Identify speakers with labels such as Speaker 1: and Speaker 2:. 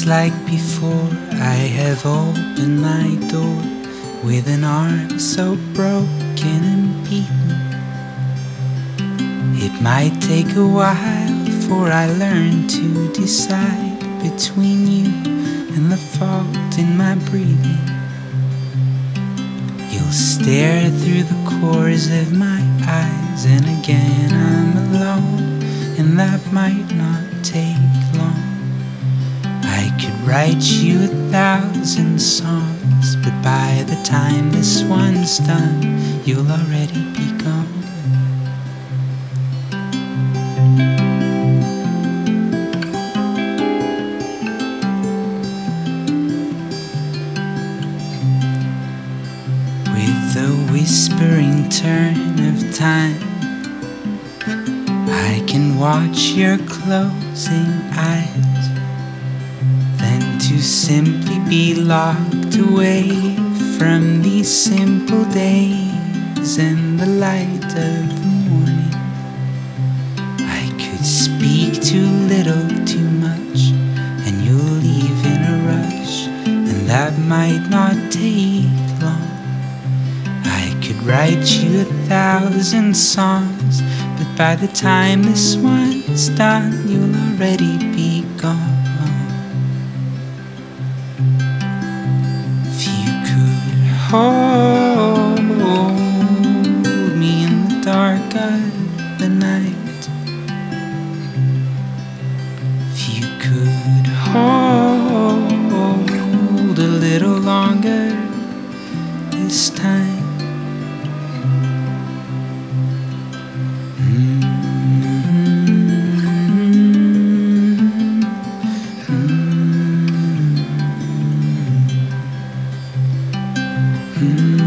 Speaker 1: like before, I have opened my door with an arm so broken and beaten. It might take a while before I learn to decide between you and the fault in my breathing. You'll stare through the cores of my eyes, and again I'm alone, and that might not take long. I could write you 1,000 songs, but by the time this one's done, you'll already be gone. With the whispering turn of time, I can watch your closing eyes, then to simply be locked away from these simple days and the light of the morning. I could speak too little, too much, and you'll leave in a rush, and that might not take long. I could write you 1,000 songs, but by the time this one's done, you'll already be gone. If you could hold me in the dark of the night, if you could hold a little longer this time. Mm-hmm.